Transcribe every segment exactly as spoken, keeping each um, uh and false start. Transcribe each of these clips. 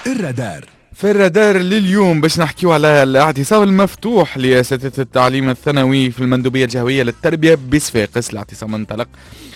الرادار. في الرادار لليوم باش نحكيو على الاعتصام المفتوح لأساتذة التعليم الثانوي في المندوبية الجهوية للتربية بصفاقس. الاعتصام انطلق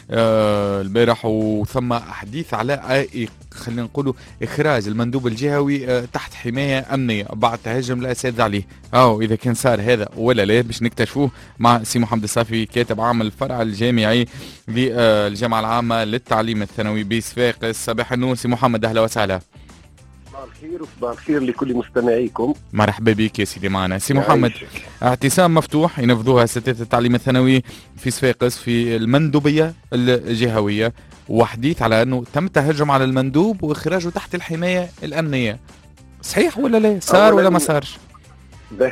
آه البارح وثم حديث على خلينا نقولوا إخراج المندوب الجهوي آه تحت حماية أمنية بعد تهجم الأساتذة عليه. أو إذا كان صار هذا ولا لا باش نكتشفوه مع سي محمد الصافي كاتب عام الفرع الجامعي للجامعة العامة للتعليم الثانوي بصفاقس. صباح النور سي محمد، أهلا وسهلا. صباح الخير وصباح الخير لكل مستمعيكم. مرحبا بك يا سيدي معنا. سي محمد، اعتصام مفتوح ينفذوها اساتذة التعليم الثانوي في صفاقس في المندوبية الجهوية، وحديث على انه تم التهجم على المندوب واخراجه تحت الحماية الامنية. صحيح ولا لا؟ صار ولا ما صارش؟ به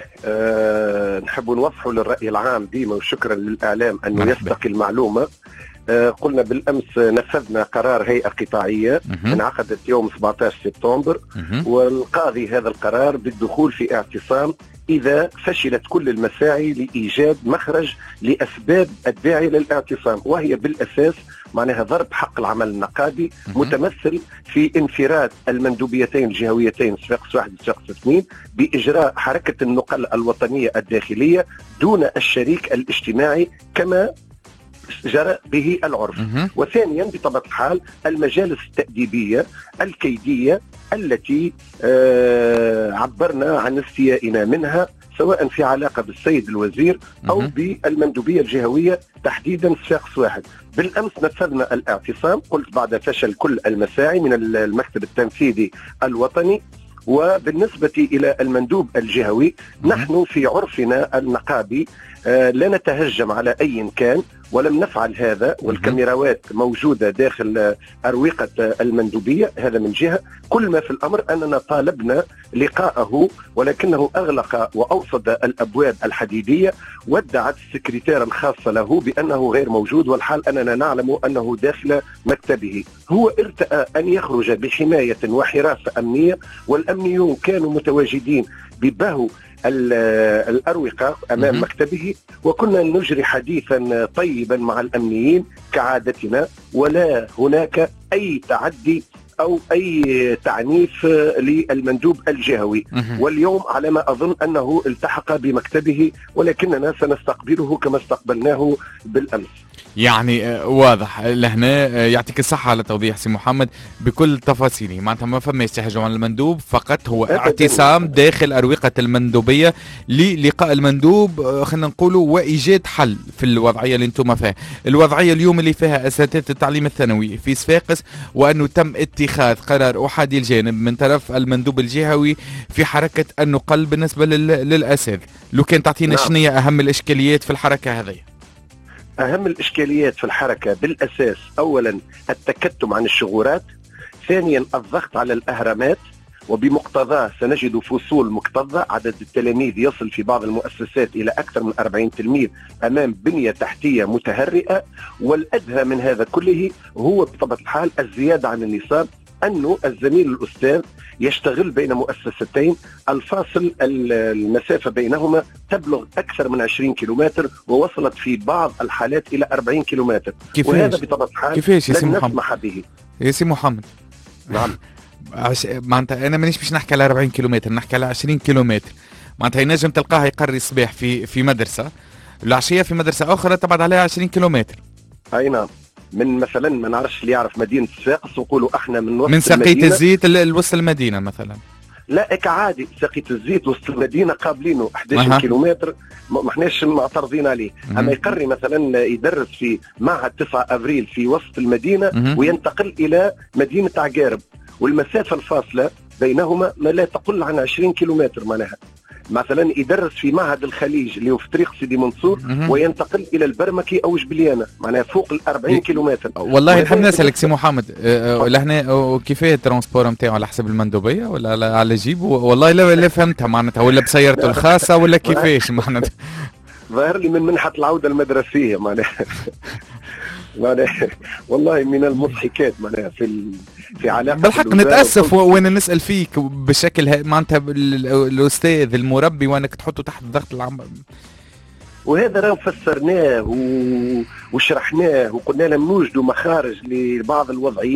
أه نحب نوضحوا للرأي العام ديما، وشكرا للإعلام أنه يستقي المعلومة. أه قلنا بالأمس نفذنا قرار هيئة قطاعية انعقدت يوم سبعة عشر سبتمبر، والقاضي هذا القرار بالدخول في اعتصام إذا فشلت كل المساعي لإيجاد مخرج لأسباب الداعي للاعتصام، وهي بالأساس معناها ضرب حق العمل النقابي متمثل في انفراد المندوبيتين الجهويتين صفاقس واحد وصفاقس اثنين بإجراء حركة النقل الوطنية الداخلية دون الشريك الاجتماعي كما جرى به العرف. وثانيا بطبيعة الحال المجالس التأديبية الكيدية التي آه عبرنا عن استيائنا منها سواء في علاقة بالسيد الوزير أو بالمندوبية الجهوية تحديدا صفاقس واحد. بالأمس نفذنا الاعتصام قلت بعد فشل كل المساعي من المكتب التنفيذي الوطني. وبالنسبة إلى المندوب الجهوي نحن في عرفنا النقابي آه لا نتهجم على أي كان ولم نفعل هذا، والكاميراوات موجودة داخل أروقة المندوبية. هذا من جهة. كل ما في الأمر أننا طالبنا لقاءه ولكنه أغلق وأوصد الأبواب الحديدية، وادعت السكرتيرة الخاصة له بأنه غير موجود، والحال أننا نعلم أنه داخل مكتبه. هو ارتأى أن يخرج بحماية وحراسة أمنية، والأمنيون كانوا متواجدين ببهو الأروقة أمام مكتبه، وكنا نجري حديثا طيبا مع الأمنيين كعادتنا، ولا هناك أي تعدي أو أي تعنيف للمندوب الجهوي. واليوم على ما أظن أنه التحق بمكتبه، ولكننا سنستقبله كما استقبلناه بالأمس. يعني واضح لهنا. يعطيك الصحة على توضيح سي محمد بكل تفاصيله. معناتها ما فماش تهجم على المندوب، فقط هو اعتصام داخل أروقة المندوبية للقاء المندوب خلينا نقولوا وإيجاد حل في الوضعية اللي انتم فيها. الوضعية اليوم اللي فيها أساتذة التعليم الثانوي في صفاقس، وأنه تم اتخاذ قرار أحادي الجانب من طرف المندوب الجهوي في حركة النقل بالنسبة للأساتذة. لو كان تعطينا نعم. شنية أهم الإشكاليات في الحركة هذه؟ أهم الإشكاليات في الحركة بالأساس أولا التكتم عن الشغورات، ثانيا الضغط على الأهرامات، وبمقتضاه سنجد فصول مكتظة. عدد التلاميذ يصل في بعض المؤسسات إلى أكثر من أربعين تلميذ أمام بنية تحتية متهرئة. والأدهى من هذا كله هو بطبيعة الحال الزيادة عن النصاب، أنه الزميل الأستاذ يشتغل بين مؤسستين الفاصل المسافة بينهما تبلغ أكثر من عشرين كيلومتر، ووصلت في بعض الحالات إلى أربعين كيلومتر. وهذا بطبيعة الحال كيفاش لن نسمح به. يا سي محمد نعم عش... معناتها أنا مانيش باش نحكي على أربعين كيلومتر، نحكي على عشرين كيلومتر. معناتها ينجم تلقاه يقري الصباح في في مدرسة، العشية في مدرسة أخرى تبعد عليها عشرين كيلومتر. أي نعم. من مثلا ما نعرفش اللي يعرف مدينة صفاقس نقولوا احنا من وسط من سقيت الزيت لوسط المدينة مثلا. لا كعادي سقيت الزيت وسط المدينة قابلينه أحد عشر أه. كيلومتر، ما احناش معترضين عليه. مه. اما يقري مثلا يدرس في معهد تسعة ابريل في وسط المدينة مه. وينتقل الى مدينة عقارب، والمسافة الفاصلة بينهما ما لا تقل عن عشرين كيلومتر. معناها مثلا يدرس في معهد الخليج اللي هو في طريق سيدي منصور وينتقل الى البرمكي او جبليانه، معناها فوق ال أربعين كيلومتر. والله نحب نسالك سي محمد لهنا كيفاه الترونسبور نتاعو على حسب المندوبيه ولا على جيب؟ والله لا لا فهمتها معناتها، ولا بسيارته الخاصه ولا كيفاش معناتها؟ ظاهر لي من منحه العوده المدرسيه معناها. والله من المضحكات معناها في في علاقه بالحق. نتاسف وانا نسال فيك بشكل معناتها الاستاذ المربي وانك تحطه تحت ضغط العمل، وهذا راه فسرناه وشرحناه وقلنا لهم نوجدوا مخارج لبعض الوضعيات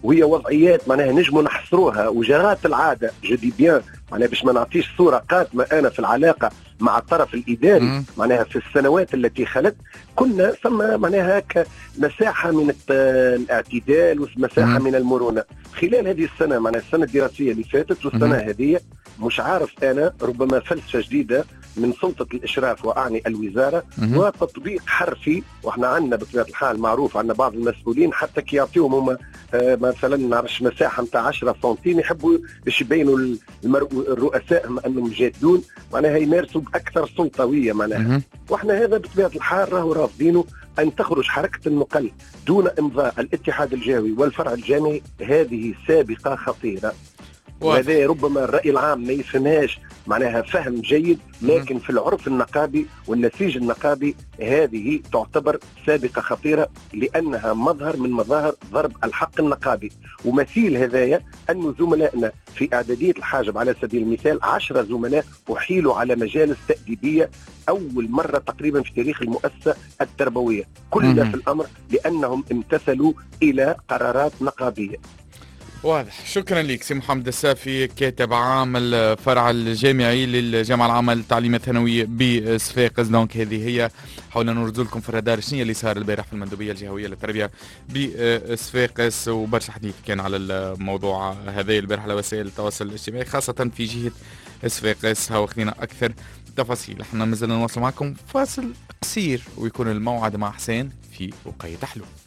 وهي وضعيات معناها نجموا نحصروها وجرات العاده جدي بيان معناها باش ما نعطيش صوره قاتمه انا في العلاقه مع الطرف الاداري مم. معناها في السنوات التي خلت كنا ثم معناها هكا مساحه من الاعتدال ومساحه مم. من المرونه. خلال هذه السنه معناها السنه الدراسيه اللي فاتت والسنه هذه مش عارف انا ربما فلسفه جديده من سلطه الاشراف واعني الوزاره مم. وتطبيق حرفي، واحنا عندنا بطبيعه الحال معروف عندنا بعض المسؤولين حتى كي يعطيهم هم آه مثلا نعرفش مساحه نتاع عشرة سنتيم يحبوا باش يبينوا الرؤساء انهم جادون معناها يمارسوا باكثر سلطويه معناها، واحنا هذا بطبيعه الحال راهو رافضينه أن تخرج حركة النقل دون إمضاء الاتحاد الجهوي والفرع الجامعي. هذه سابقة خطيرة، وهذا ربما الرأي العام ما يفهمهاش معناها فهم جيد، لكن في العرف النقابي والنسيج النقابي هذه تعتبر سابقة خطيرة لأنها مظهر من مظاهر ضرب الحق النقابي. ومثيل هذايا أن زملائنا في إعدادية الحاجب على سبيل المثال عشرة زملاء أحيلوا على مجالس تأديبية أول مرة تقريبا في تاريخ المؤسسة التربوية، كل ده في الأمر لأنهم امتثلوا إلى قرارات نقابية. واضح. شكرا لك سي محمد السافي، كاتب عام الفرع الجامعي للجامعة العامة للتعليم الثانوي بصفاقس. دونك هذه هي حاولنا نرزو لكم في الرادار شنو اللي صار البارح في المندوبية الجهوية للتربية بصفاقس، وبرشا حديث كان على الموضوع هذا البارح على وسائل التواصل الاجتماعي خاصة في جهة صفاقس. هاو خلينا أكثر تفاصيل. احنا مازلنا نواصل معكم فاصل قصير ويكون الموعد مع حسين في وقاية حلو.